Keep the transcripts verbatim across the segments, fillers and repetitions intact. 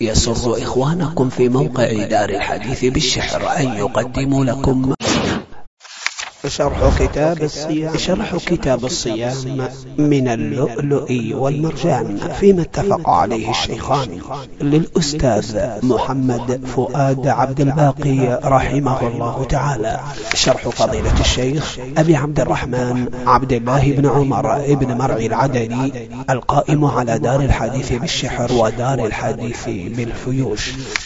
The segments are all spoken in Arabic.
يسر إخوانكم في موقع دار الحديث بالشحر أن يقدموا لكم شرح كتاب الصيام شرح كتاب الصيام من اللؤلؤ والمرجان فيما اتفق عليه الشيخان للأستاذ محمد فؤاد عبد الباقي رحمه الله تعالى، شرح فضيلة الشيخ أبي عبد الرحمن عبد الله بن عمر بن مرعي العدني القائم على دار الحديث بالشحر ودار الحديث بالفيوش.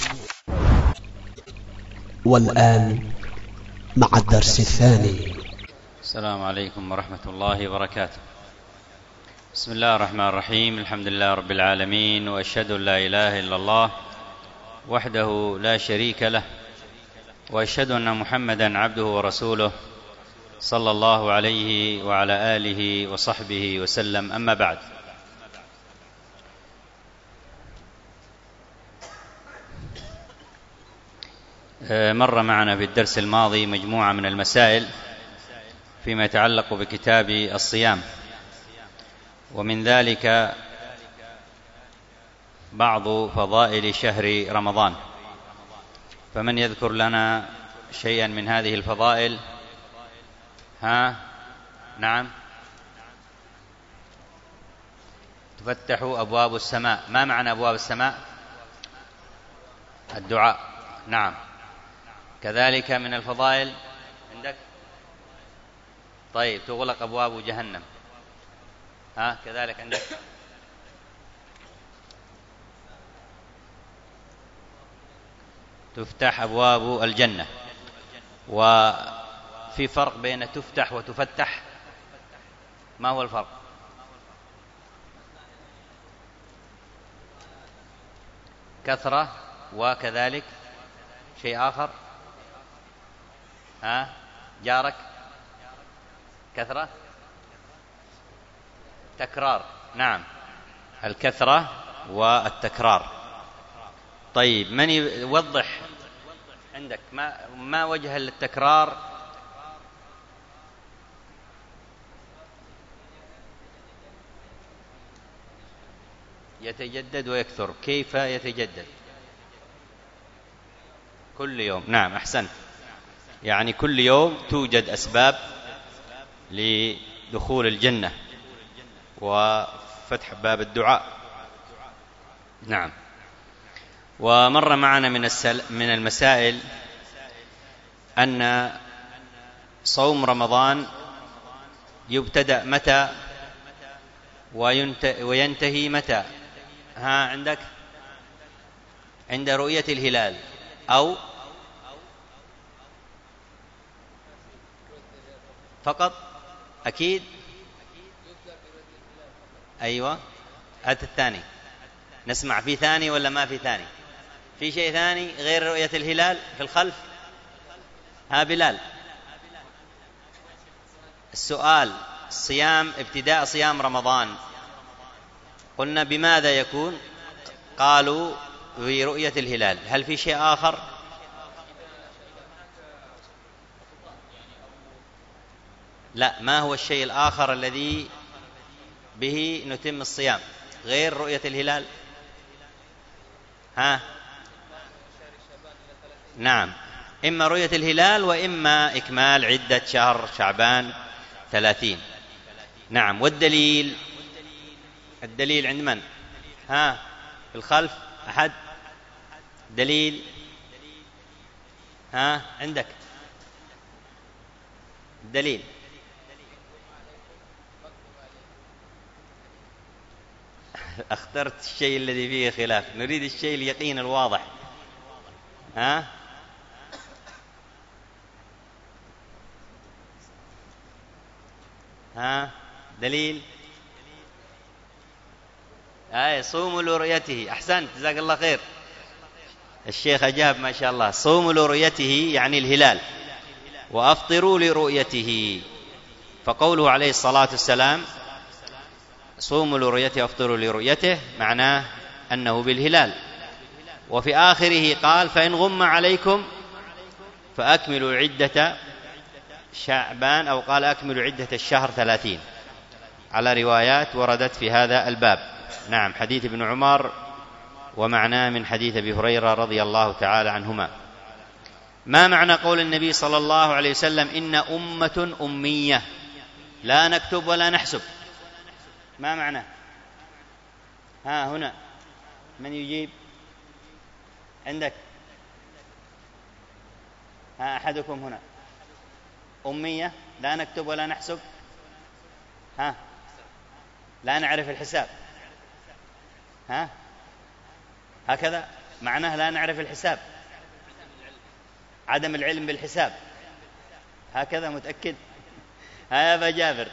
والآن مع الدرس الثاني. السلام عليكم ورحمة الله وبركاته. بسم الله الرحمن الرحيم. الحمد لله رب العالمين، وأشهد أن لا إله إلا الله وحده لا شريك له، وأشهد أن محمدا عبده ورسوله صلى الله عليه وعلى آله وصحبه وسلم. أما بعد، مر معنا في الدرس الماضي مجموعة من المسائل فيما يتعلق بكتاب الصيام، ومن ذلك بعض فضائل شهر رمضان. فمن يذكر لنا شيئا من هذه الفضائل؟ ها؟ نعم. تفتح أبواب السماء. ما معنى أبواب السماء؟ الدعاء. نعم. كذلك من الفضائل عندك؟ طيب، تغلق أبواب جهنم. ها؟ كذلك عندك؟ تفتح أبواب الجنة. وفي فرق بين تفتح وتفتح، ما هو الفرق؟ كثرة وكذلك شيء آخر. ها؟ جارك؟ كثرة؟ تكرار. نعم، الكثرة والتكرار. طيب، من يوضح عندك ما ما وجه التكرار؟ يتجدد ويكثر. كيف يتجدد؟ كل يوم. نعم، أحسنت. يعني كل يوم توجد أسباب لدخول الجنة وفتح باب الدعاء. نعم. ومر معنا من من المسائل أن صوم رمضان يبتدأ متى وينتهي متى؟ ها؟ عندك؟ عند رؤية الهلال أو فقط؟ أكيد. أيوة. هات الثاني، نسمع في ثاني ولا ما في ثاني؟ في شيء ثاني غير رؤية الهلال في الخلف؟ ها بلال؟ السؤال: صيام ابتداء صيام رمضان قلنا بماذا يكون؟ قالوا برؤية الهلال. هل في شيء آخر؟ لا. ما هو الشيء الآخر الذي به نتم الصيام غير رؤية الهلال؟ ها؟ نعم، إما رؤية الهلال وإما إكمال عدة شهر شعبان ثلاثين. نعم. والدليل؟ الدليل عند من؟ ها؟ في الخلف أحد؟ دليل؟ ها؟ عندك الدليل؟ اخترت الشيء الذي فيه خلاف. نريد الشيء اليقين الواضح. ها؟ ها؟ دليل؟ آه صوموا لرؤيته. أحسنت، جزاك الله خير. الشيخ أجاب ما شاء الله. صوموا لرؤيته يعني الهلال، وأفطروا لرؤيته. فقوله عليه الصلاة والسلام صوموا لرؤيته وافطروا لرؤيته معناه أنه بالهلال. وفي آخره قال: فإن غم عليكم فأكملوا عدة شعبان، أو قال أكملوا عدة الشهر ثلاثين، على روايات وردت في هذا الباب. نعم، حديث ابن عمر ومعناه من حديث أبي هريرة رضي الله تعالى عنهما. ما معنى قول النبي صلى الله عليه وسلم إن أمة أمية لا نكتب ولا نحسب؟ ما معنى؟ ها هنا من يجيب؟ عندك؟ ها أحدكم هنا. أمية لا نكتب ولا نحسب. ها لا نعرف الحساب. ها هكذا معناه لا نعرف الحساب، عدم العلم بالحساب، هكذا متأكد؟ ها يا أبا جابر.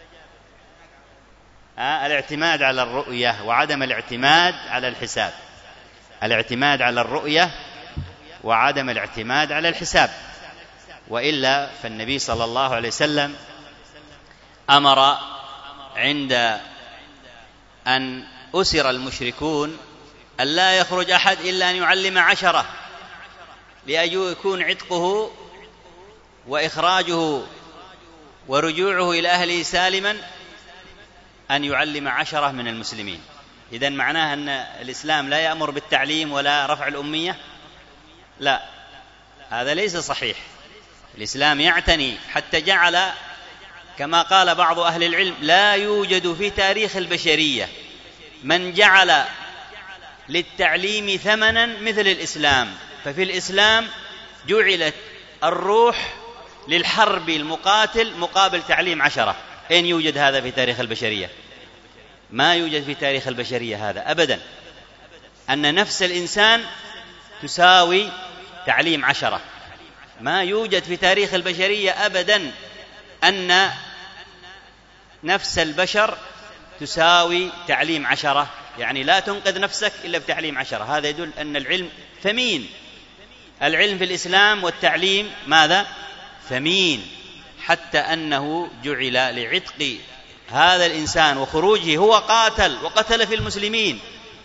ها الاعتماد على الرؤية وعدم الاعتماد على الحساب، الاعتماد على الرؤية وعدم الاعتماد على الحساب. وإلا فالنبي صلى الله عليه وسلم أمر عند أن أسر المشركون أن لا يخرج أحد إلا أن يعلم عشرة، ليكون عتقه وإخراجه ورجوعه إلى أهله سالما أن يعلم عشرة من المسلمين. إذن معناه أن الإسلام لا يأمر بالتعليم ولا رفع الأمية؟ لا، هذا ليس صحيح. الإسلام يعتني، حتى جعل كما قال بعض أهل العلم لا يوجد في تاريخ البشرية من جعل للتعليم ثمنا مثل الإسلام. ففي الإسلام جعلت الروح للحرب المقاتل مقابل تعليم عشرة. أين يوجد هذا في تاريخ البشرية؟ ما يوجد في تاريخ البشرية هذا أبدا، أن نفس الإنسان تساوي تعليم عشرة. ما يوجد في تاريخ البشرية أبدا أن نفس البشر تساوي تعليم عشرة، يعني لا تنقذ نفسك إلا بتعليم عشرة. هذا يدل أن العلم ثمين. العلم في الإسلام والتعليم ماذا؟ ثمين، حتى أنه جعل لعتق هذا الإنسان وخروجه. هو قاتل وقتل في المسلمين،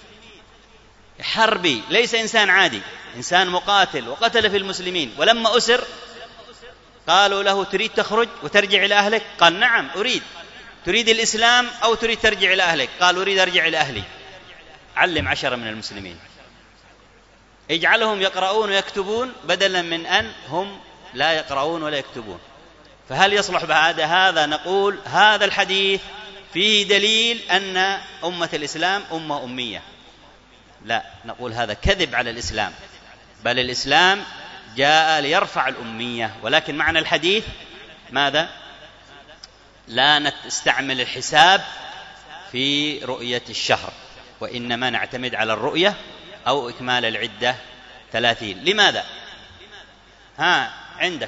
حربي، ليس إنسان عادي، إنسان مقاتل وقتل في المسلمين. ولما أسر قالوا له تريد تخرج وترجع إلى أهلك؟ قال نعم أريد. تريد الإسلام أو تريد ترجع إلى أهلك؟ قال أريد أرجع إلى أهلي. علم عشرة من المسلمين، اجعلهم يقرؤون ويكتبون بدلا من أن هم لا يقرؤون ولا يكتبون. فهل يصلح بهذا؟ هذا نقول هذا الحديث فيه دليل أن أمة الإسلام أمة أمية. لا، نقول هذا كذب على الإسلام، بل الإسلام جاء ليرفع الأمية. ولكن معنى الحديث ماذا؟ لا نستعمل الحساب في رؤية الشهر، وإنما نعتمد على الرؤية أو إكمال العدة ثلاثين. لماذا؟ ها عندك؟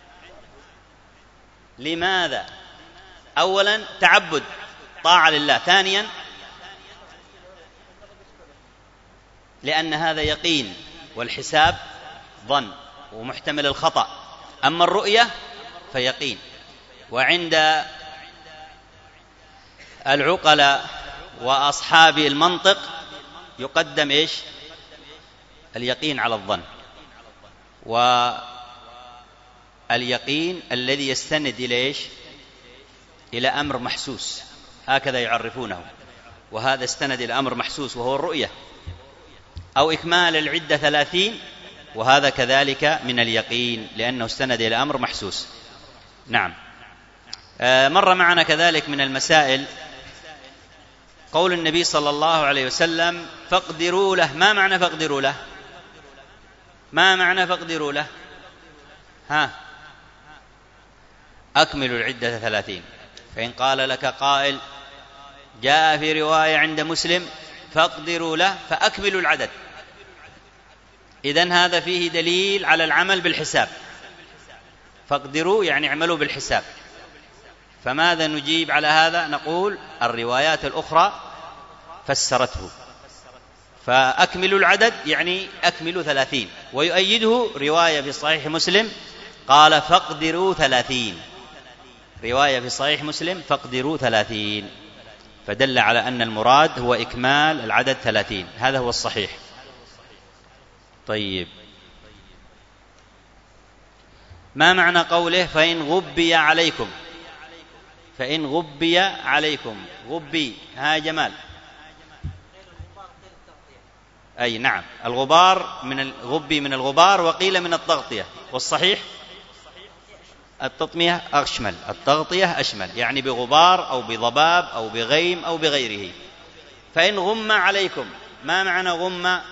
لماذا؟ أولا تعبد، طاعة لله. ثانيا لأن هذا يقين، والحساب ظن ومحتمل الخطأ. أما الرؤية فيقين. وعند العقلاء وأصحاب المنطق يقدم إيش؟ اليقين على الظن، واليقين الذي يستند إلى إيش؟ إلى أمر محسوس، هكذا يعرفونه. وهذا استند إلى أمر محسوس وهو الرؤية، أو إكمال العدة ثلاثين، وهذا كذلك من اليقين لأنه استند إلى أمر محسوس. نعم. آه مر معنا كذلك من المسائل قول النبي صلى الله عليه وسلم فاقدروا له. ما معنى فاقدروا له؟ ما معنى فاقدروا له؟ ها أكملوا العدة ثلاثين. فإن قال لك قائل جاء في رواية عند مسلم فاقدروا له فأكملوا العدد، إذن هذا فيه دليل على العمل بالحساب. فاقدروا يعني اعملوا بالحساب. فماذا نجيب على هذا؟ نقول الروايات الأخرى فسرته. فأكملوا العدد يعني أكملوا ثلاثين. ويؤيده رواية في صحيح مسلم قال فاقدروا ثلاثين، رواية في صحيح مسلم فاقدروا ثلاثين، فدل على أن المراد هو إكمال العدد ثلاثين. هذا هو الصحيح. طيب، ما معنى قوله فإن غبي عليكم؟ فإن غبي عليكم، غبي ها جمال أي نعم، الغبار من الغبي من الغبار، وقيل من التغطية، والصحيح التطمية أشمل، التغطية أشمل، يعني بغبار أو بضباب أو بغيم أو بغيره. فإن غم عليكم، ما معنى غم؟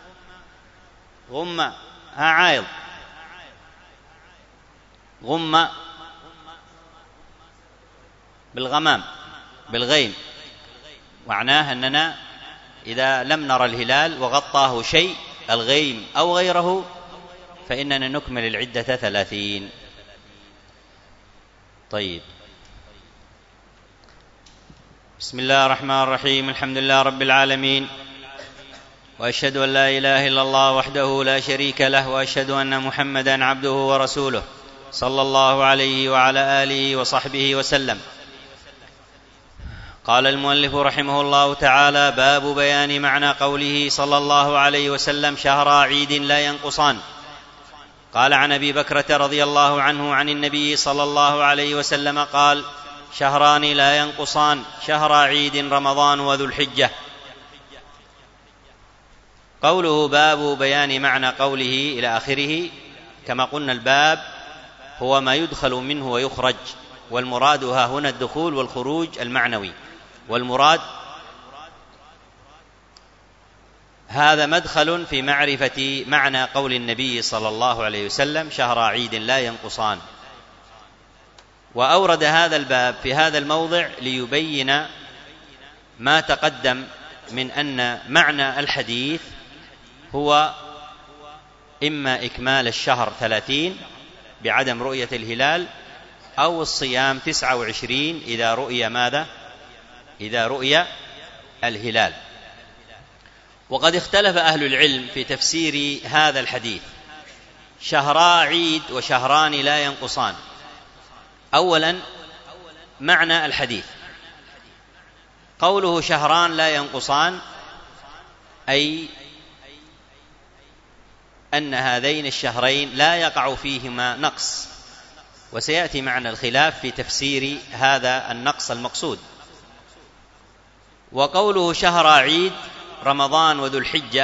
غم ها عايض، غم بالغمام بالغيم، معناه أننا إذا لم نرى الهلال وغطاه شيء الغيم أو غيره فإننا نكمل العدة ثلاثين. طيب، بسم الله الرحمن الرحيم، الحمد لله رب العالمين، وأشهد أن لا إله إلا الله وحده لا شريك له، وأشهد أن محمدا عبده ورسوله صلى الله عليه وعلى آله وصحبه وسلم. قال المؤلف رحمه الله تعالى: باب بيان معنى قوله صلى الله عليه وسلم: شهرا عيد لا ينقصان. قال عن أبي بكرة رضي الله عنه عن النبي صلى الله عليه وسلم قال: شهران لا ينقصان، شهر عيد رمضان وذو الحجة. قوله باب بيان معنى قوله إلى آخره، كما قلنا الباب هو ما يدخل منه ويخرج، والمراد ها هنا الدخول والخروج المعنوي، والمراد هذا مدخل في معرفة معنى قول النبي صلى الله عليه وسلم: شهر عيد لا ينقصان. وأورد هذا الباب في هذا الموضع ليبين ما تقدم من أن معنى الحديث هو إما إكمال الشهر ثلاثين بعدم رؤية الهلال، أو الصيام تسعة وعشرين إذا رؤي ماذا؟ إذا رؤي الهلال. وقد اختلف أهل العلم في تفسير هذا الحديث: شهرا عيد وشهران لا ينقصان. أولا، معنى الحديث، قوله شهران لا ينقصان أي أن هذين الشهرين لا يقع فيهما نقص، وسيأتي معنا الخلاف في تفسير هذا النقص المقصود. وقوله شهر عيد رمضان وذو الحجة،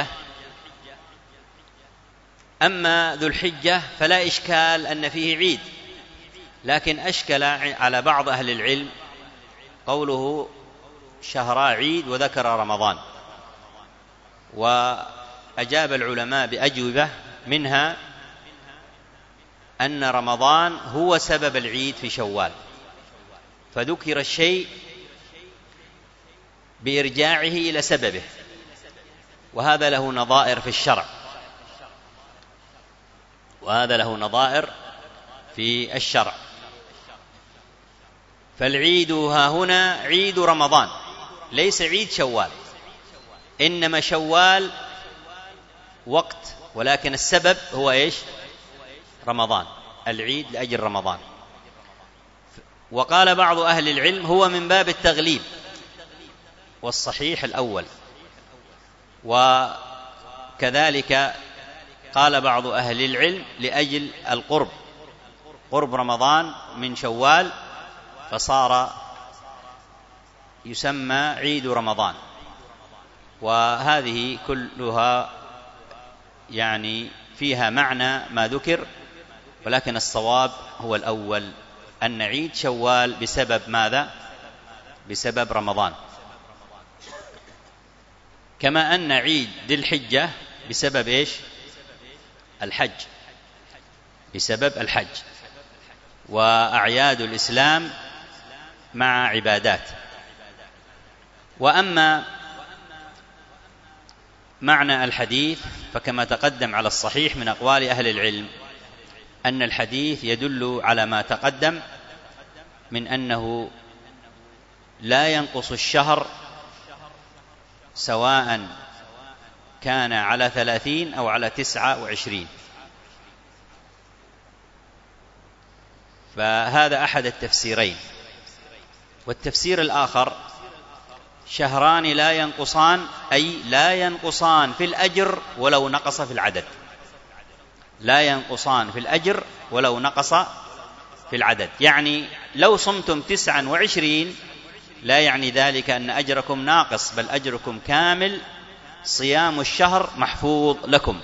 أما ذو الحجة فلا إشكال أن فيه عيد، لكن أشكل على بعض أهل العلم قوله شهر عيد وذكر رمضان، وأجاب العلماء بأجوبة، منها أن رمضان هو سبب العيد في شوال، فذكر الشيء بإرجاعه إلى سببه، وهذا له نظائر في الشرع، وهذا له نظائر في الشرع. فالعيد ها هنا عيد رمضان، ليس عيد شوال، إنما شوال وقت، ولكن السبب هو إيش؟ رمضان، العيد لأجل رمضان. وقال بعض أهل العلم هو من باب التغليب، والصحيح الأول. وكذلك قال بعض أهل العلم لأجل القرب، قرب رمضان من شوال، فصار يسمى عيد رمضان. وهذه كلها يعني فيها معنى ما ذكر، ولكن الصواب هو الأول، أن عيد شوال بسبب ماذا؟ بسبب رمضان، كما أن عيد ذي الحجة بسبب إيش؟ الحج، بسبب الحج. وأعياد الإسلام مع عبادات. وأما معنى الحديث فكما تقدم على الصحيح من أقوال أهل العلم أن الحديث يدل على ما تقدم من أنه لا ينقص الشهر سواء كان على ثلاثين أو على تسعة وعشرين. فهذا أحد التفسيرين. والتفسير الآخر: شهران لا ينقصان، أي لا ينقصان في الأجر ولو نقص في العدد، لا ينقصان في الأجر ولو نقص في العدد. يعني لو صمتم تسعا وعشرين لا يعني ذلك أن أجركم ناقص، بل أجركم كامل صيام الشهر محفوظ لكم.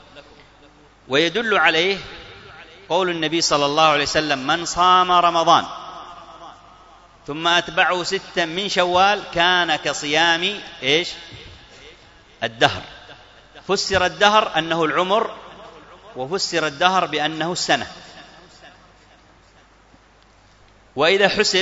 ويدل عليه قول النبي صلى الله عليه وسلم: من صام رمضان ثم أتبعه ستا من شوال كان كصيام إيش؟ الدهر. فسر الدهر أنه العمر، وفسر الدهر بأنه السنة. وإذا حسب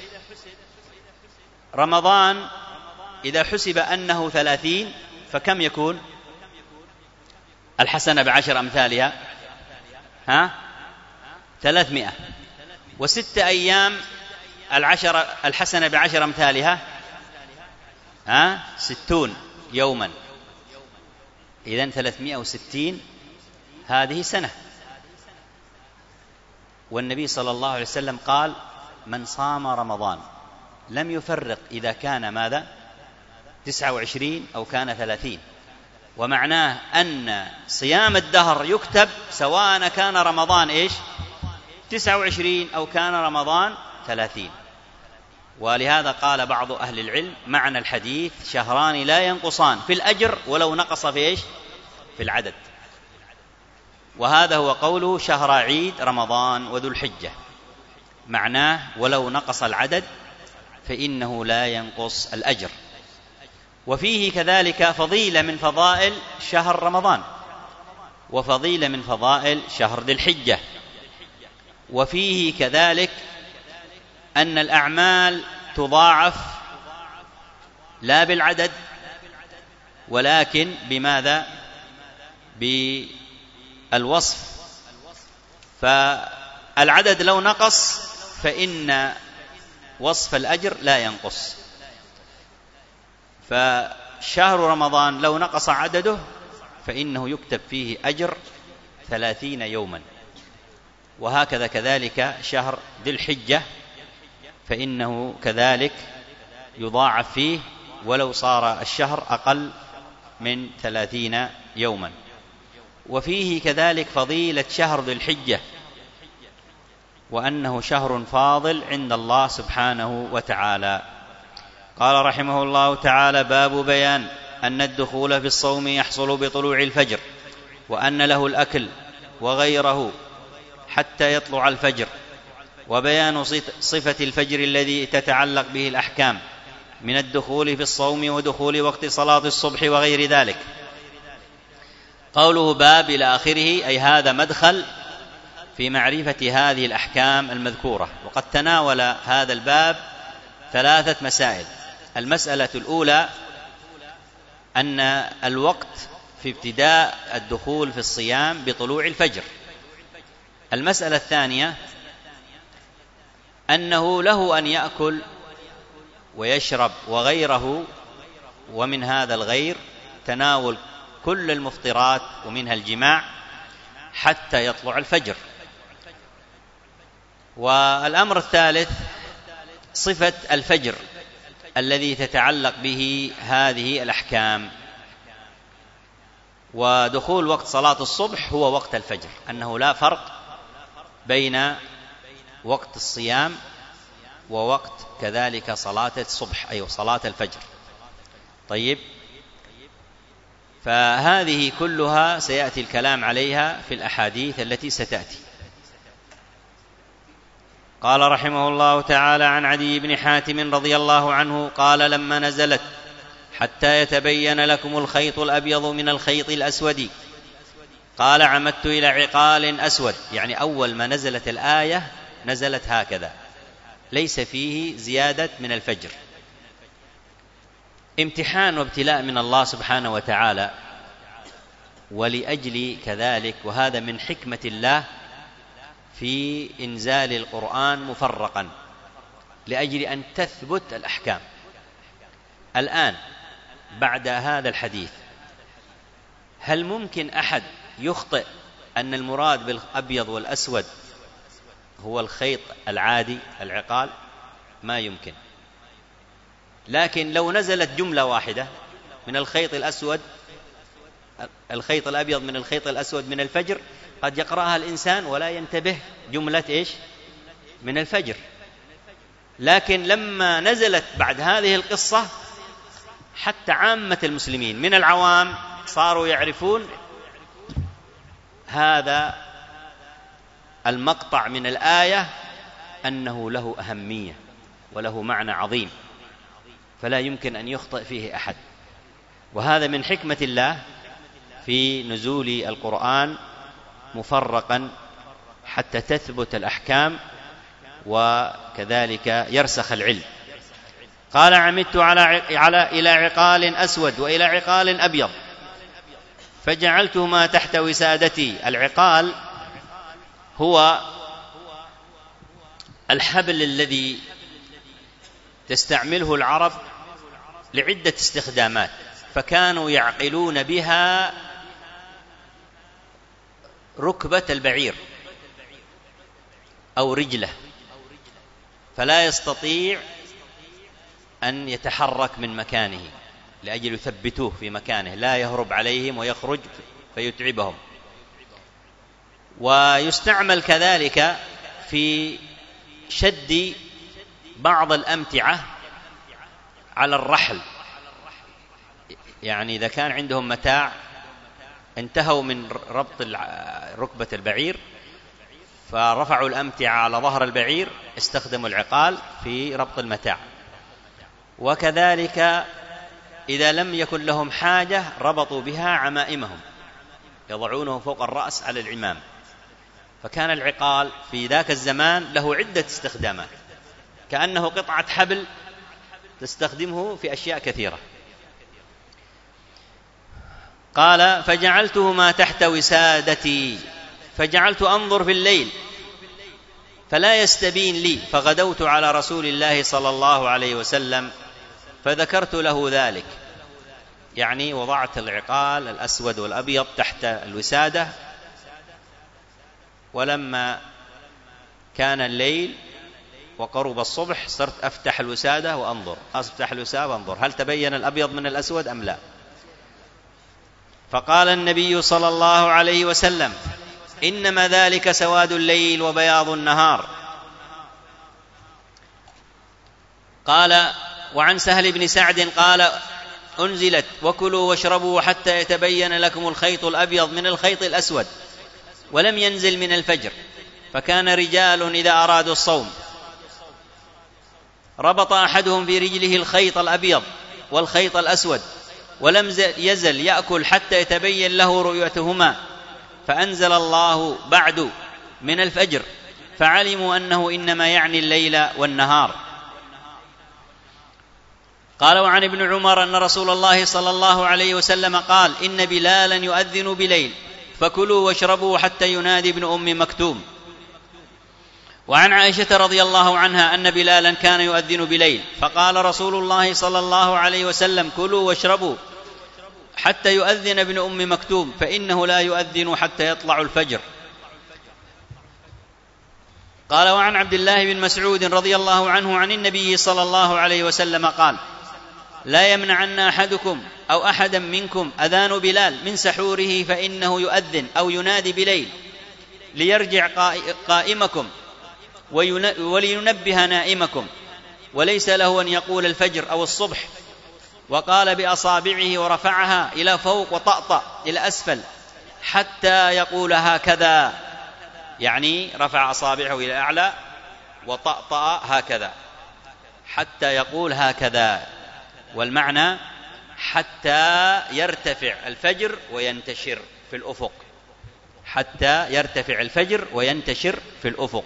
رمضان، إذا حسب أنه ثلاثين، فكم يكون الحسنة بعشر أمثالها؟ ها؟ ثلاثمائة. وست أيام العشر الحسنة بعشر أمثالها ها؟ ستون يوما. إذن ثلاثمائة وستين هذه سنة. والنبي صلى الله عليه وسلم قال: من صام رمضان، لم يفرق إذا كان ماذا؟ تسعة وعشرين أو كان ثلاثين. ومعناه أن صيام الدهر يكتب سواء كان رمضان إيش؟ تسعة وعشرين أو كان رمضان ثلاثين. ولهذا قال بعض أهل العلم: معنى الحديث شهران لا ينقصان في الأجر ولو نقص في إيش؟ في العدد. وهذا هو قوله شهر عيد رمضان وذو الحجة، معناه ولو نقص العدد فإنه لا ينقص الأجر. وفيه كذلك فضيلة من فضائل شهر رمضان، وفضيلة من فضائل شهر ذي الحجة. وفيه كذلك أن الأعمال تضاعف لا بالعدد ولكن بماذا؟ بالوصف. فالعدد لو نقص فإن وصف الأجر لا ينقص. فشهر رمضان لو نقص عدده فإنه يكتب فيه أجر ثلاثين يوما. وهكذا كذلك شهر ذي الحجة فإنه كذلك يضاعف فيه ولو صار الشهر أقل من ثلاثين يوما. وفيه كذلك فضيلة شهر ذي الحجة، وأنه شهر فاضل عند الله سبحانه وتعالى. قال رحمه الله تعالى: باب بيان أن الدخول في الصوم يحصل بطلوع الفجر، وأن له الأكل وغيره حتى يطلع الفجر، وبيان صفة الفجر الذي تتعلق به الأحكام من الدخول في الصوم ودخول وقت صلاة الصبح وغير ذلك. قوله باب إلى آخره، أي هذا مدخل في معرفة هذه الأحكام المذكورة. وقد تناول هذا الباب ثلاثة مسائل. المسألة الأولى أن الوقت في ابتداء الدخول في الصيام بطلوع الفجر. المسألة الثانية أنه له أن يأكل ويشرب وغيره، ومن هذا الغير تناول كل المفطرات ومنها الجماع حتى يطلع الفجر. والأمر الثالث صفة الفجر الذي تتعلق به هذه الأحكام. ودخول وقت صلاة الصبح هو وقت الفجر، أنه لا فرق بين وقت الصيام ووقت كذلك صلاة الصبح، أي صلاة الفجر. طيب، فهذه كلها سيأتي الكلام عليها في الأحاديث التي ستأتي. قال رحمه الله تعالى: عن عدي بن حاتم رضي الله عنه قال: لما نزلت حتى يتبين لكم الخيط الأبيض من الخيط الأسود، قال: عمدت إلى عقال أسود. يعني أول ما نزلت الآية نزلت هكذا، ليس فيه زيادة من الفجر. امتحان وابتلاء من الله سبحانه وتعالى، ولأجل كذلك، وهذا من حكمة الله في إنزال القرآن مفرقا، لأجل أن تثبت الأحكام. الآن بعد هذا الحديث هل ممكن أحد يخطئ أن المراد بالأبيض والأسود هو الخيط العادي العقال؟ ما يمكن. لكن لو نزلت جملة واحدة من الخيط الأسود، الخيط الأبيض من الخيط الأسود من الفجر، قد يقرأها الإنسان ولا ينتبه جملة إيش؟ من الفجر. لكن لما نزلت بعد هذه القصة حتى عامة المسلمين من العوام صاروا يعرفون هذا المقطع من الآية أنه له أهمية وله معنى عظيم، فلا يمكن أن يخطئ فيه أحد. وهذا من حكمة الله في نزول القرآن مفرقا حتى تثبت الأحكام وكذلك يرسخ العلم. قال: عمدت على على إلى عقال أسود وإلى عقال أبيض فجعلتهما تحت وسادتي. العقال هو الحبل الذي تستعمله العرب لعدة استخدامات، فكانوا يعقلون بها ركبة البعير أو رجله، فلا يستطيع أن يتحرك من مكانه لأجل يثبتوه في مكانه، لا يهرب عليهم ويخرج فيتعبهم. ويستعمل كذلك في شد بعض الأمتعة على الرحل، يعني إذا كان عندهم متاع انتهوا من ربط ركبة البعير فرفعوا الأمتعة على ظهر البعير استخدموا العقال في ربط المتاع. وكذلك إذا لم يكن لهم حاجة ربطوا بها عمائمهم، يضعونه فوق الرأس على العمام. فكان العقال في ذاك الزمان له عدة استخدامات، كأنه قطعة حبل تستخدمه في أشياء كثيرة. قال: فجعلتهما تحت وسادتي فجعلت أنظر في الليل فلا يستبين لي، فغدوت على رسول الله صلى الله عليه وسلم فذكرت له ذلك. يعني وضعت العقال الأسود والأبيض تحت الوسادة، ولما كان الليل وقرب الصبح صرت أفتح الوسادة وأنظر، أفتح الوسادة وأنظر هل تبين الأبيض من الأسود أم لا. فقال النبي صلى الله عليه وسلم: إنما ذلك سواد الليل وبياض النهار. قال: وعن سهل بن سعد قال: أنزلت: وكلوا واشربوا حتى يتبين لكم الخيط الأبيض من الخيط الأسود، ولم ينزل من الفجر. فكان رجال إذا أرادوا الصوم ربط أحدهم في رجله الخيط الأبيض والخيط الأسود، ولم يزل يأكل حتى يتبين له رؤيتهما، فأنزل الله بعد من الفجر فعلموا أنه إنما يعني الليل والنهار. قال: وعن ابن عمر أن رسول الله صلى الله عليه وسلم قال: إن بلالا يؤذن بليل فكلوا واشربوا حتى ينادي ابن أم مكتوم. وعن عائشة رضي الله عنها أن بلالا كان يؤذن بليل فقال رسول الله صلى الله عليه وسلم: كلوا واشربوا حتى يؤذن ابن أم مكتوم فإنه لا يؤذن حتى يطلع الفجر. قال: وعن عبد الله بن مسعود رضي الله عنه عن النبي صلى الله عليه وسلم قال: لا يمنعن أحدكم أو أحدا منكم أذان بلال من سحوره فإنه يؤذن أو ينادي بليل ليرجع قائمكم ولينبه نائمكم، وليس له أن يقول الفجر أو الصبح. وقال بأصابعه ورفعها إلى فوق وطأطأ إلى أسفل حتى يقول هكذا، يعني رفع أصابعه إلى أعلى وطأطأ هكذا حتى يقول هكذا، والمعنى حتى يرتفع الفجر وينتشر في الأفق، حتى يرتفع الفجر وينتشر في الأفق.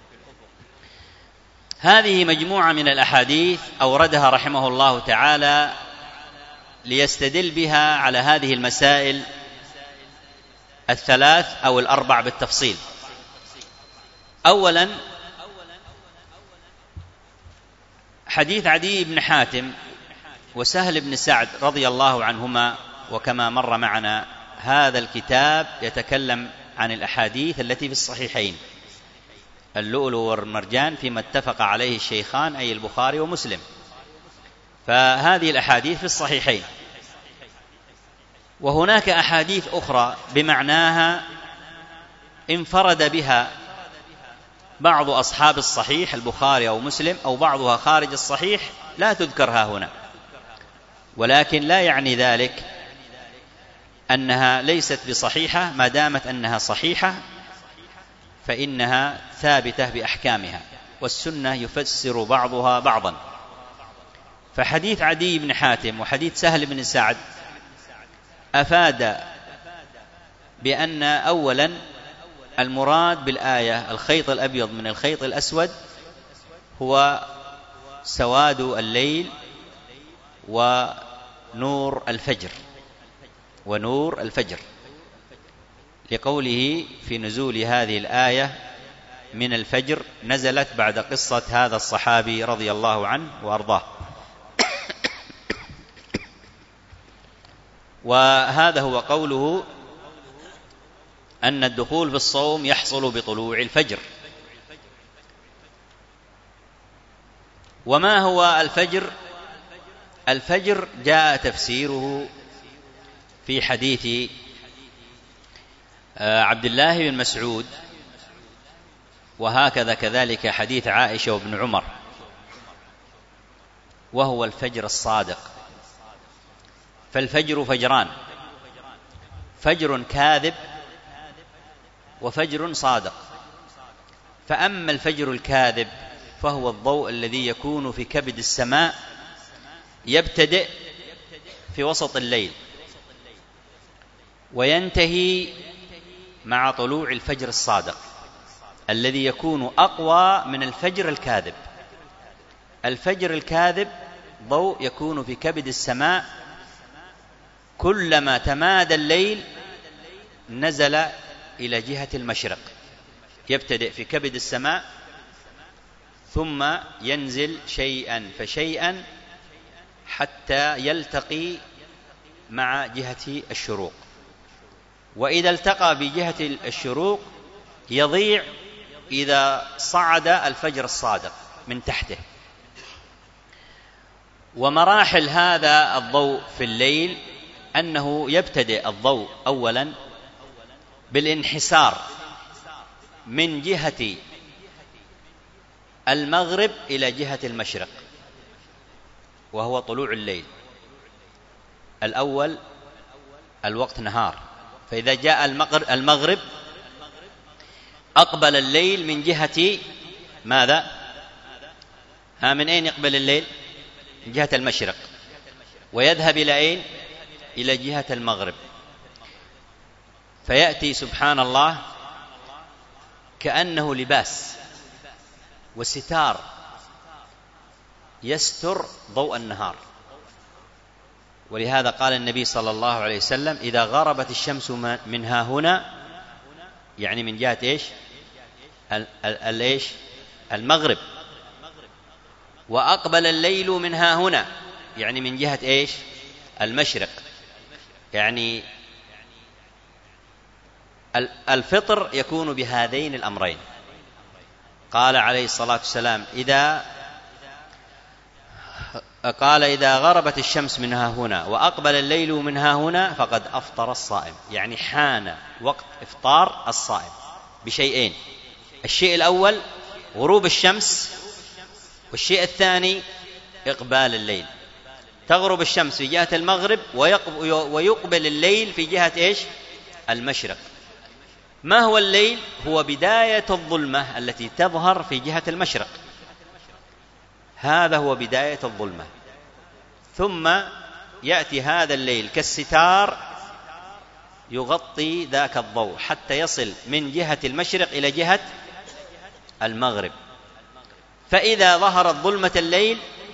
هذه مجموعة من الأحاديث أوردها رحمه الله تعالى ليستدل بها على هذه المسائل الثلاث أو الأربع بالتفصيل. أولا حديث عدي بن حاتم وسهل بن سعد رضي الله عنهما، وكما مر معنا هذا الكتاب يتكلم عن الأحاديث التي في الصحيحين، اللؤلؤ والمرجان فيما اتفق عليه الشيخان أي البخاري ومسلم، فهذه الأحاديث في الصحيحين. وهناك أحاديث أخرى بمعناها انفرد بها بعض أصحاب الصحيح البخاري أو مسلم، أو بعضها خارج الصحيح لا تذكرها هنا. ولكن لا يعني ذلك أنها ليست بصحيحة، ما دامت أنها صحيحة فإنها ثابتة بأحكامها، والسنة يفسر بعضها بعضا. فحديث عدي بن حاتم وحديث سهل بن سعد أفاد بأن أولا المراد بالآية الخيط الأبيض من الخيط الأسود هو سواد الليل ونور الفجر ونور الفجر، لقوله في نزول هذه الآية من الفجر نزلت بعد قصة هذا الصحابي رضي الله عنه وأرضاه. وهذا هو قوله أن الدخول في الصوم يحصل بطلوع الفجر. وما هو الفجر؟ الفجر جاء تفسيره في حديث عبد الله بن مسعود، وهكذا كذلك حديث عائشة وابن عمر، وهو الفجر الصادق. فالفجر فجران: فجر كاذب وفجر صادق. فأما الفجر الكاذب فهو الضوء الذي يكون في كبد السماء يبتدئ في وسط الليل وينتهي مع طلوع الفجر الصادق الذي يكون أقوى من الفجر الكاذب. الفجر الكاذب ضوء يكون في كبد السماء، كلما تمادى الليل نزل إلى جهة المشرق، يبتدئ في كبد السماء ثم ينزل شيئا فشيئا حتى يلتقي مع جهة الشروق، وإذا التقى بجهة الشروق يضيع إذا صعد الفجر الصادق من تحته. ومراحل هذا الضوء في الليل أنه يبتدئ الضوء أولا بالانحسار من جهة المغرب إلى جهة المشرق، وهو طلوع الليل. الأول الوقت نهار، فإذا جاء المغرب أقبل الليل من جهة ماذا؟ ها من أين يقبل الليل؟ من جهة المشرق، ويذهب إلى أين؟ إلى جهة المغرب. فيأتي سبحان الله كأنه لباس وستار يستر ضوء النهار. ولهذا قال النبي صلى الله عليه وسلم: إذا غربت الشمس من ها هنا، يعني من جهة إيش؟ الإيش؟ المغرب، وأقبل الليل من ها هنا، يعني من جهة إيش؟ المشرق. يعني الفطر يكون بهذين الأمرين. قال عليه الصلاة والسلام: إذا قال إذا غربت الشمس من ها هنا وأقبل الليل من ها هنا فقد أفطر الصائم، يعني حان وقت إفطار الصائم بشيئين: الشيء الأول غروب الشمس، والشيء الثاني إقبال الليل. تغرب الشمس في جهة المغرب ويقبل الليل في جهة إيش؟ المشرق. ما هو الليل؟ هو بداية الظلمة التي تظهر في جهة المشرق، هذا هو بداية الظلمة. ثم يأتي هذا الليل كالستار يغطي ذاك الضوء حتى يصل من جهة المشرق إلى جهة المغرب. فإذا ظهرت ظلمة الليل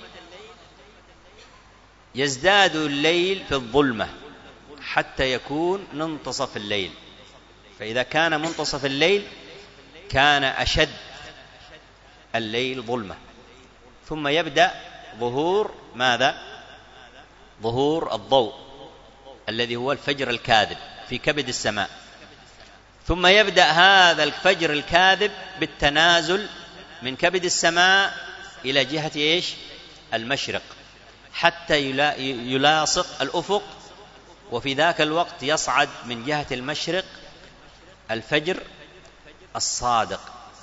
يزداد الليل في الظلمة حتى يكون منتصف الليل. فإذا كان منتصف الليل كان أشد الليل ظلمة، ثم يبدأ ظهور ماذا؟ ظهور الضوء الذي هو الفجر الكاذب في كبد السماء. ثم يبدأ هذا الفجر الكاذب بالتنازل من كبد السماء إلى جهة إيش؟ المشرق، حتى يلاصق الأفق، وفي ذاك الوقت يصعد من جهة المشرق الفجر الصادق.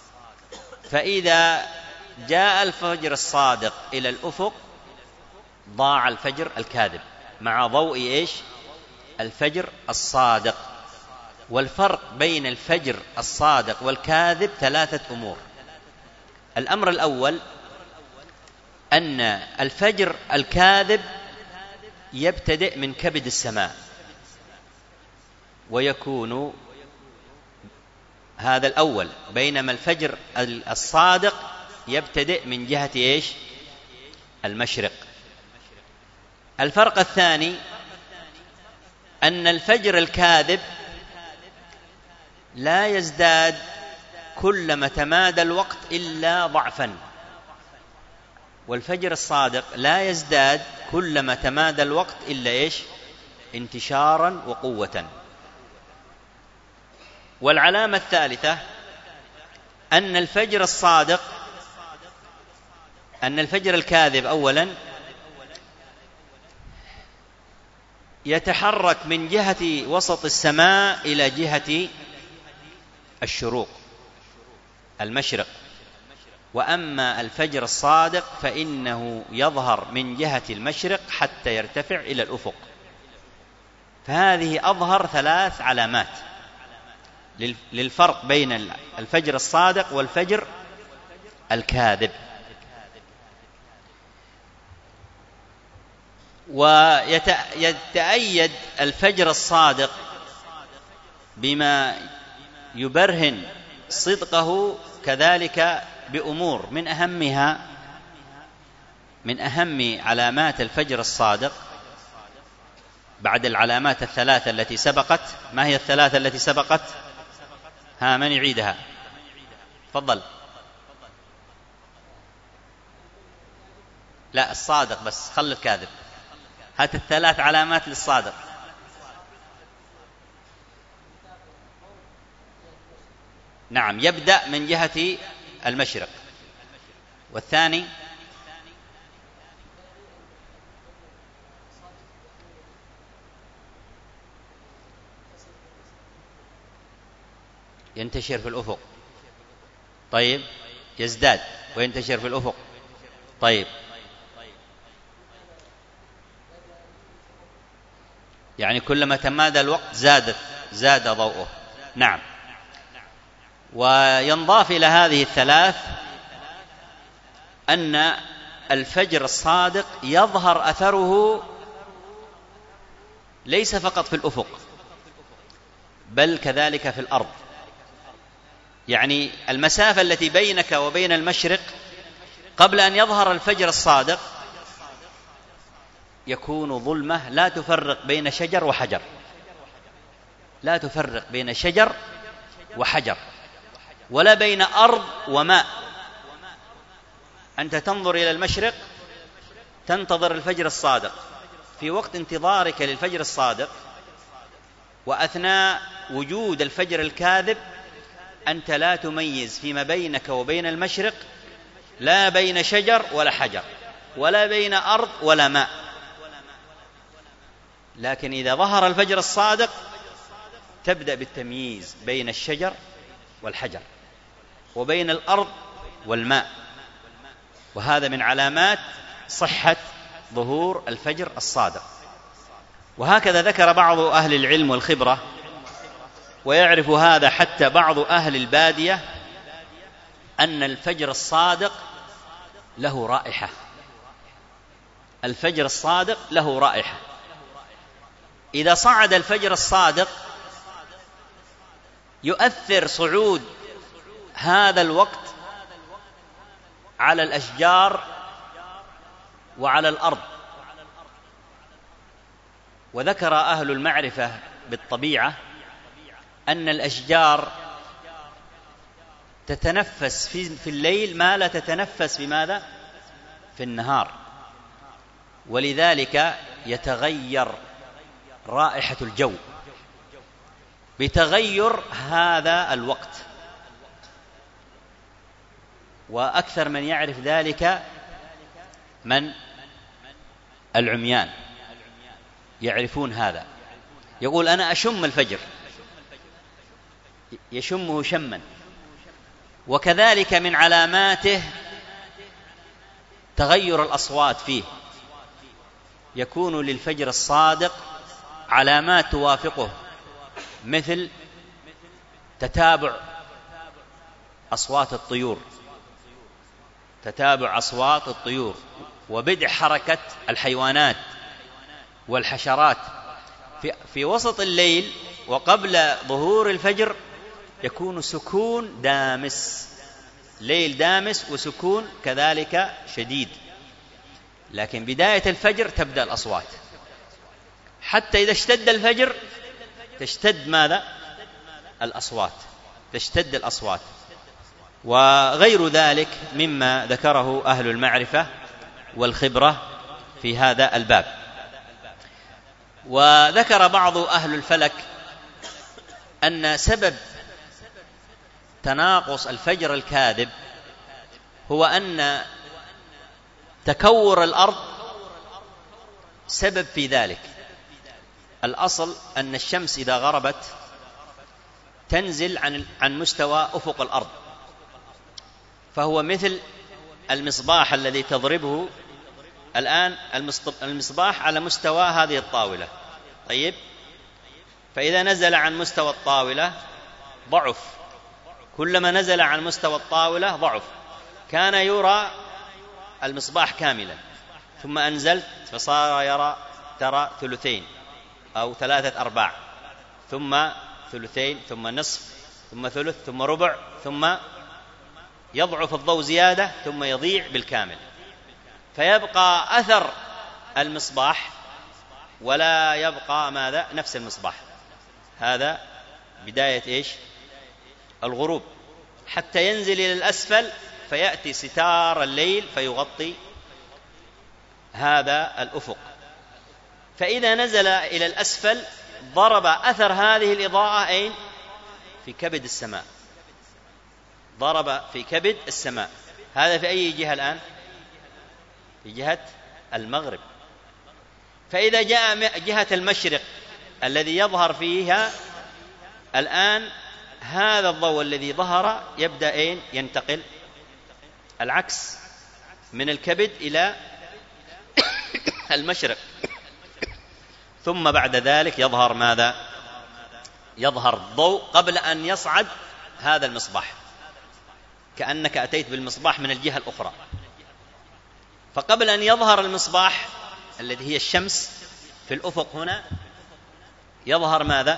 فإذا جاء الفجر الصادق إلى الأفق ضاع الفجر الكاذب، مع ضوء إيش؟ الفجر الصادق. والفرق بين الفجر الصادق والكاذب ثلاثة أمور. الأمر الأول أن الفجر الكاذب يبتدئ من كبد السماء، ويكون هذا الأول، بينما الفجر الصادق يبتدئ من جهة إيش؟ المشرق. الفرق الثاني أن الفجر الكاذب لا يزداد كلما تمادى الوقت إلا ضعفا، والفجر الصادق لا يزداد كلما تمادى الوقت إلا إيش؟ انتشارا وقوة. والعلامة الثالثة أن الفجر الصادق أن الفجر الكاذب أولا يتحرك من جهة وسط السماء إلى جهة الشروق المشرق، وأما الفجر الصادق فإنه يظهر من جهة المشرق حتى يرتفع إلى الأفق. فهذه أظهر ثلاث علامات للفرق بين الفجر الصادق والفجر الكاذب. ويتأيد الفجر الصادق بما يبرهن صدقه كذلك بأمور من أهمها من أهم علامات الفجر الصادق بعد العلامات الثلاثة التي سبقت. ما هي الثلاثة التي سبقت؟ ها، من يعيدها؟ تفضل. لا، الصادق بس، خل الكاذب. هات الثلاث علامات للصادق. نعم، يبدأ من جهة المشرق. والثاني ينتشر في الأفق. طيب، يزداد وينتشر في الأفق. طيب، يعني كلما تمادى الوقت زادت زاد ضوءه. نعم. وينضاف إلى هذه الثلاث أن الفجر الصادق يظهر أثره ليس فقط في الأفق بل كذلك في الأرض. يعني المسافة التي بينك وبين المشرق قبل أن يظهر الفجر الصادق يكون ظلمة لا تفرق بين شجر وحجر، لا تفرق بين شجر وحجر، ولا بين أرض وماء. أنت تنظر إلى المشرق تنتظر الفجر الصادق، في وقت انتظارك للفجر الصادق وأثناء وجود الفجر الكاذب أنت لا تميز فيما بينك وبين المشرق، لا بين شجر ولا حجر، ولا بين أرض ولا ماء. لكن إذا ظهر الفجر الصادق تبدأ بالتمييز بين الشجر والحجر وبين الأرض والماء، وهذا من علامات صحة ظهور الفجر الصادق. وهكذا ذكر بعض أهل العلم والخبرة، ويعرف هذا حتى بعض أهل البادية، أن الفجر الصادق له رائحة. الفجر الصادق له رائحة. إذا صعد الفجر الصادق يؤثر صعود هذا الوقت على الأشجار وعلى الأرض. وذكر أهل المعرفة بالطبيعة أن الأشجار تتنفس في الليل ما لا تتنفس بماذا؟ في النهار، ولذلك يتغير رائحة الجو بتغير هذا الوقت. وأكثر من يعرف ذلك من العميان يعرفون هذا. يقول أنا أشم الفجر، يشمه شما. وكذلك من علاماته تغير الأصوات فيه، يكون للفجر الصادق علامات توافقه، مثل تتابع أصوات الطيور تتابع أصوات الطيور وبدء حركة الحيوانات والحشرات. في, في وسط الليل وقبل ظهور الفجر يكون سكون دامس، ليل دامس وسكون كذلك شديد، لكن بداية الفجر تبدأ الأصوات، حتى إذا اشتد الفجر تشتد ماذا؟ الأصوات، تشتد الأصوات. وغير ذلك مما ذكره أهل المعرفة والخبرة في هذا الباب. وذكر بعض أهل الفلك أن سبب تناقص الفجر الكاذب هو أن تكور الأرض سبب في ذلك. الأصل أن الشمس إذا غربت تنزل عن عن مستوى أفق الأرض، فهو مثل المصباح الذي تضربه الآن. المصباح على مستوى هذه الطاولة، طيب، فإذا نزل عن مستوى الطاولة ضعف، كلما نزل عن مستوى الطاولة ضعف. كان يرى المصباح كاملا، ثم أنزلت فصار يرى ترى ثلثين أو ثلاثة أرباع، ثم ثلثين، ثم نصف، ثم ثلث، ثم ربع، ثم يضعف الضوء زيادة، ثم يضيع بالكامل، فيبقى أثر المصباح ولا يبقى ماذا؟ نفس المصباح. هذا بداية إيش؟ الغروب، حتى ينزل إلى الأسفل فيأتي ستار الليل فيغطي هذا الأفق. فإذا نزل إلى الأسفل ضرب أثر هذه الإضاءة أين؟ في كبد السماء، ضرب في كبد السماء. هذا في أي جهة الآن؟ في جهة المغرب. فإذا جاء جهة المشرق الذي يظهر فيها الآن هذا الضوء الذي ظهر يبدأ أين؟ ينتقل العكس من الكبد إلى المشرق، ثم بعد ذلك يظهر ماذا؟ يظهر الضوء قبل أن يصعد هذا المصباح، كأنك أتيت بالمصباح من الجهة الأخرى. فقبل أن يظهر المصباح الذي هي الشمس في الأفق هنا، يظهر ماذا؟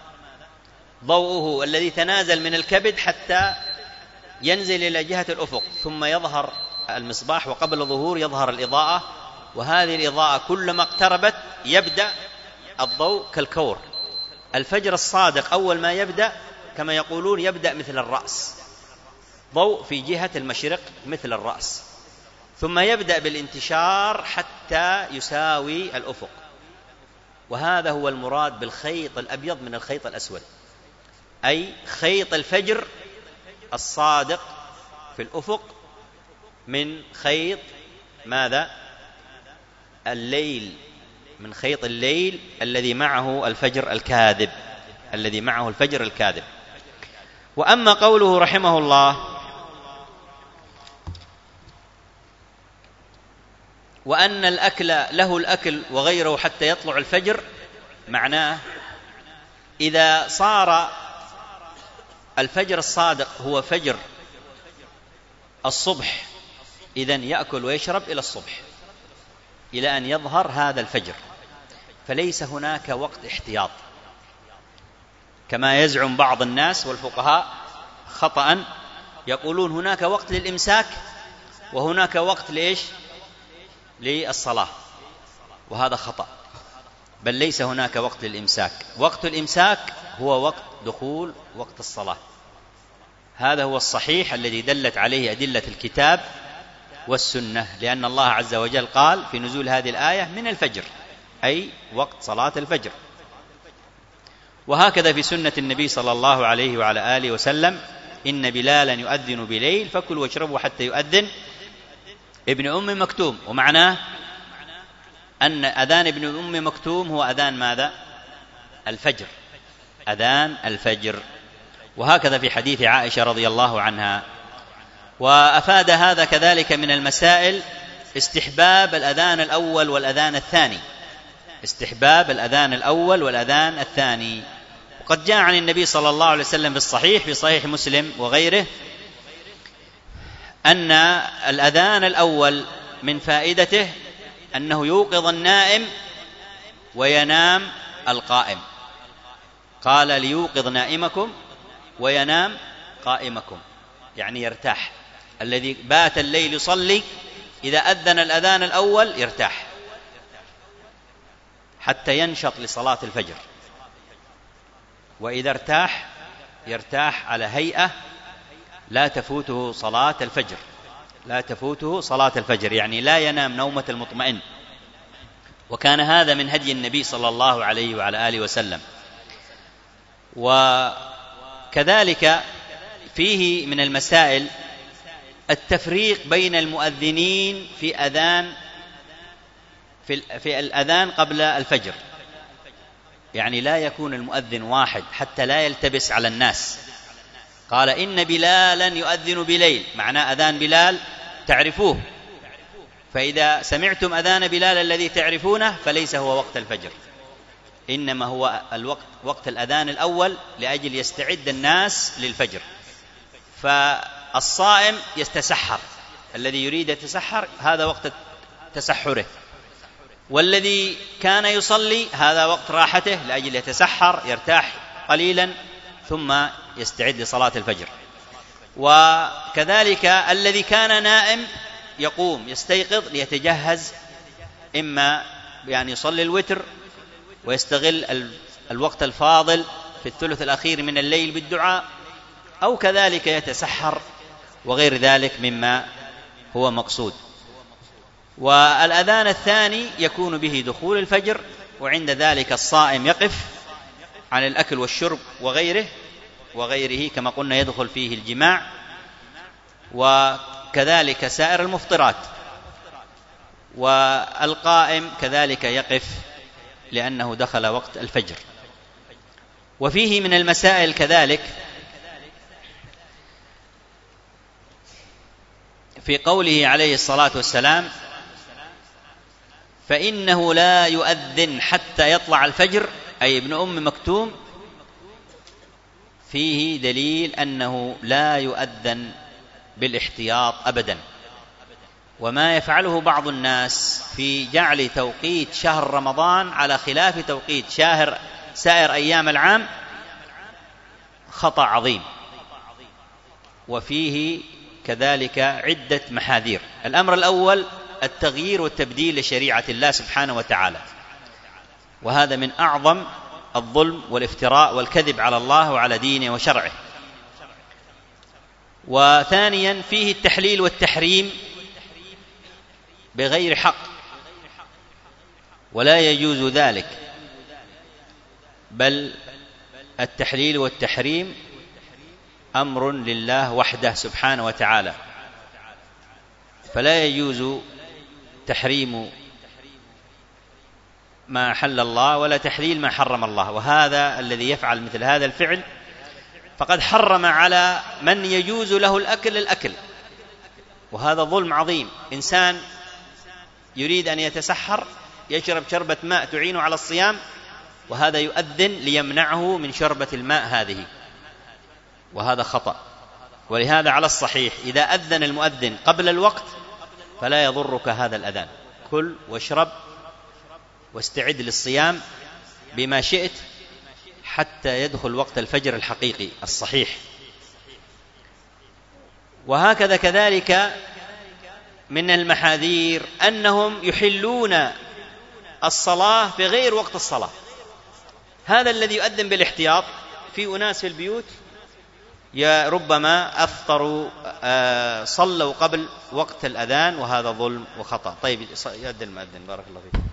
ضوءه الذي تنازل من الكبد حتى ينزل إلى جهة الأفق، ثم يظهر المصباح، وقبل ظهور يظهر الإضاءة. وهذه الإضاءة كلما اقتربت يبدأ الضوء كالكور. الفجر الصادق أول ما يبدأ كما يقولون يبدأ مثل الرأس، ضوء في جهة المشرق مثل الرأس، ثم يبدأ بالانتشار حتى يساوي الأفق. وهذا هو المراد بالخيط الأبيض من الخيط الأسود، أي خيط الفجر الصادق في الأفق من خيط ماذا؟ الليل، من خيط الليل الذي معه الفجر الكاذب، الذي معه الفجر الكاذب. وأما قوله رحمه الله وأن الأكل له الأكل وغيره حتى يطلع الفجر، معناه إذا صار الفجر الصادق هو فجر الصبح، إذن يأكل ويشرب إلى الصبح، إلى أن يظهر هذا الفجر، فليس هناك وقت احتياط كما يزعم بعض الناس والفقهاء خطأ، يقولون هناك وقت للإمساك وهناك وقت ليش؟ للصلاة، وهذا خطأ، بل ليس هناك وقت للإمساك. وقت الإمساك هو وقت دخول وقت الصلاة، هذا هو الصحيح الذي دلت عليه أدلة الكتاب والسنة، لأن الله عز وجل قال في نزول هذه الآية من الفجر، أي وقت صلاة الفجر. وهكذا في سنة النبي صلى الله عليه وعلى آله وسلم إن بلالا يؤذن بليل فكلوا واشربوا حتى يؤذن ابن أم مكتوم. ومعناه أن أذان ابن أم مكتوم هو أذان ماذا؟ الفجر، أذان الفجر. وهكذا في حديث عائشة رضي الله عنها. وأفاد هذا كذلك من المسائل استحباب الأذان الأول والأذان الثاني، استحباب الأذان الأول والأذان الثاني. وقد جاء عن النبي صلى الله عليه وسلم في الصحيح، في صحيح مسلم وغيره، أن الأذان الأول من فائدته أنه يوقظ النائم وينام القائم. قال ليوقظ نائمكم وينام قائمكم، يعني يرتاح. الذي بات الليل يصلي إذا أذن الأذان الأول يرتاح حتى ينشط لصلاة الفجر، وإذا ارتاح يرتاح على هيئة لا تفوته صلاة الفجر، لا تفوته صلاة الفجر، يعني لا ينام نومة المطمئن. وكان هذا من هدي النبي صلى الله عليه وعلى آله وسلم. وكذلك فيه من المسائل التفريق بين المؤذنين في أذان في الأذان قبل الفجر، يعني لا يكون المؤذن واحد حتى لا يلتبس على الناس. قال إن بلالا يؤذن بليل، معناه أذان بلال تعرفوه، فإذا سمعتم أذان بلال الذي تعرفونه فليس هو وقت الفجر، إنما هو الوقت وقت الأذان الأول لأجل يستعد الناس للفجر. فالصائم يتسحر، الذي يريد يتسحر هذا وقت تسحره، والذي كان يصلي هذا وقت راحته لأجل يتسحر يرتاح قليلا ثم يستعد لصلاة الفجر. وكذلك الذي كان نائم يقوم يستيقظ ليتجهز، إما يعني يصلي الوتر ويستغل الوقت الفاضل في الثلث الأخير من الليل بالدعاء، أو كذلك يتسحر وغير ذلك مما هو مقصود. والأذان الثاني يكون به دخول الفجر، وعند ذلك الصائم يقف عن الأكل والشرب وغيره وغيره كما قلنا يدخل فيه الجماع، وكذلك سائر المفطرات. والقائم كذلك يقف لأنه دخل وقت الفجر. وفيه من المسائل كذلك في قوله عليه الصلاة والسلام فإنه لا يؤذن حتى يطلع الفجر، أي ابن أم مكتوم، فيه دليل أنه لا يؤذن بالاحتياط أبدا. وما يفعله بعض الناس في جعل توقيت شهر رمضان على خلاف توقيت شهر سائر أيام العام خطأ عظيم، وفيه كذلك عدة محاذير. الأمر الأول التغيير والتبديل لشريعة الله سبحانه وتعالى، وهذا من أعظم الظلم والافتراء والكذب على الله وعلى دينه وشرعه. وثانيا فيه التحليل والتحريم بغير حق، ولا يجوز ذلك، بل التحليل والتحريم أمر لله وحده سبحانه وتعالى، فلا يجوز تحريم ما حل الله ولا تحليل ما حرم الله. وهذا الذي يفعل مثل هذا الفعل فقد حرم على من يجوز له الأكل الأكل، وهذا ظلم عظيم. إنسان يريد أن يتسحر يشرب شربة ماء تعين على الصيام، وهذا يؤذن ليمنعه من شربة الماء هذه، وهذا خطأ. ولهذا على الصحيح إذا أذن المؤذن قبل الوقت فلا يضرك هذا الأذان، كل واشرب واستعد للصيام بما شئت حتى يدخل وقت الفجر الحقيقي الصحيح. وهكذا كذلك من المحاذير أنهم يحلون الصلاة في غير وقت الصلاة. هذا الذي يؤذن بالاحتياط، في أناس في البيوت يا ربما أفطروا آه صلوا قبل وقت الأذان، وهذا ظلم وخطأ. طيب يؤذن المؤذن، بارك الله فيك.